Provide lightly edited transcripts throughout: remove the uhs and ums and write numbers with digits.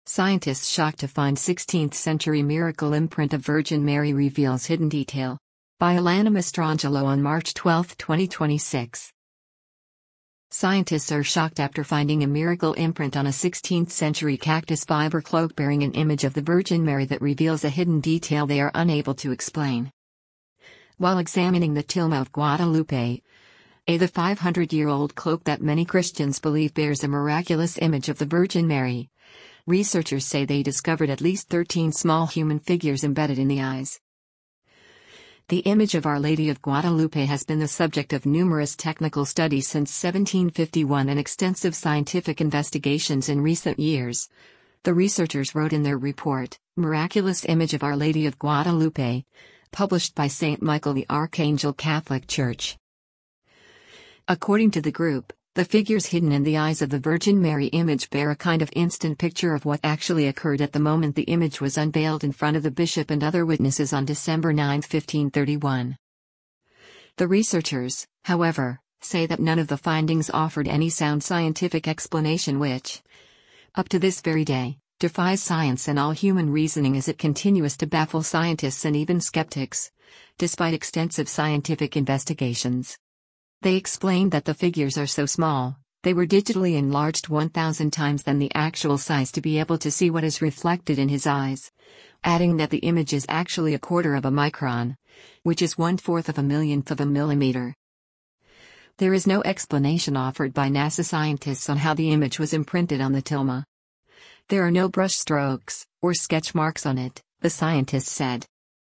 Scientists shocked to find 16th century miracle imprint of Virgin Mary reveals hidden detail. By Alana Mastrangelo on March 12, 2026. Scientists are shocked after finding a miracle imprint on a 16th century cactus fiber cloak bearing an image of the Virgin Mary that reveals a hidden detail they are unable to explain. While examining the tilma of Guadalupe, the 500-year-old cloak that many Christians believe bears a miraculous image of the Virgin Mary, researchers say they discovered at least 13 small human figures embedded in the eyes. The image of Our Lady of Guadalupe has been the subject of numerous technical studies since 1751 and extensive scientific investigations in recent years. The researchers wrote in their report, Miraculous Image of Our Lady of Guadalupe, published by St. Michael the Archangel Catholic Church. According to the group, the figures hidden in the eyes of the Virgin Mary image bear a kind of instant picture of what actually occurred at the moment the image was unveiled in front of the bishop and other witnesses on December 9, 1531. The researchers, however, say that none of the findings offered any sound scientific explanation which, up to this very day, defies science and all human reasoning as it continues to baffle scientists and even skeptics, despite extensive scientific investigations. They explained that the figures are so small, they were digitally enlarged 1,000 times than the actual size to be able to see what is reflected in his eyes, adding that the image is actually 1/4 of a micron, which is 1/4 of a millionth of a millimeter. There is no explanation offered by NASA scientists on how the image was imprinted on the tilma. There are no brush strokes or sketch marks on it, the scientists said.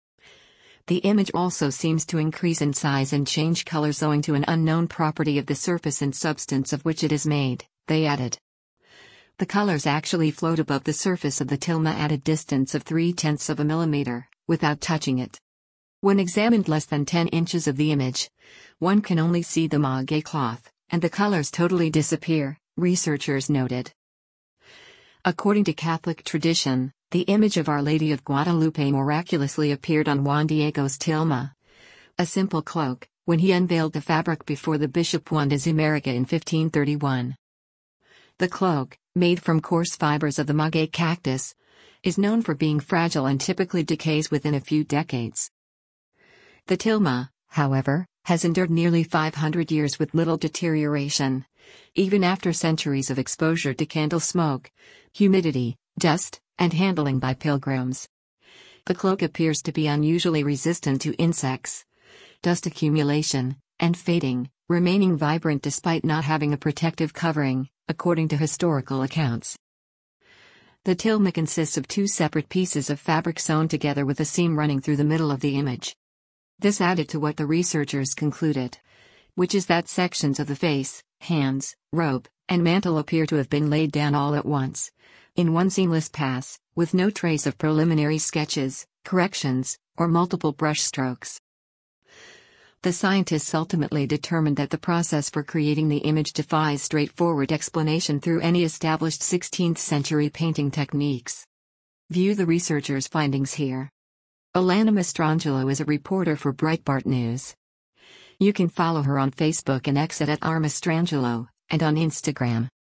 The image also seems to increase in size and change colors owing to an unknown property of the surface and substance of which it is made, they added. The colors actually float above the surface of the tilma at a distance of 0.3 of a millimeter, without touching it. When examined less than 10 inches of the image, one can only see the maguey cloth, and the colors totally disappear, researchers noted. According to Catholic tradition, the image of Our Lady of Guadalupe miraculously appeared on Juan Diego's tilma, a simple cloak, when he unveiled the fabric before the Bishop Juan de Zumárraga in 1531. The cloak, made from coarse fibers of the maguey cactus, is known for being fragile and typically decays within a few decades. The tilma, however, has endured nearly 500 years with little deterioration, even after centuries of exposure to candle smoke, humidity, dust, and handling by pilgrims. The cloak appears to be unusually resistant to insects, dust accumulation, and fading, remaining vibrant despite not having a protective covering, according to historical accounts. The tilma consists of 2 separate pieces of fabric sewn together with a seam running through the middle of the image. This added to what the researchers concluded, which is that sections of the face, hands, robe, and mantle appear to have been laid down all at once, in one seamless pass, with no trace of preliminary sketches, corrections, or multiple brush strokes. The scientists ultimately determined that the process for creating the image defies straightforward explanation through any established 16th century painting techniques. View the researchers' findings here. Alana Mastrangelo is a reporter for Breitbart News. You can follow her on Facebook and X at @rmastrangelo, and on Instagram.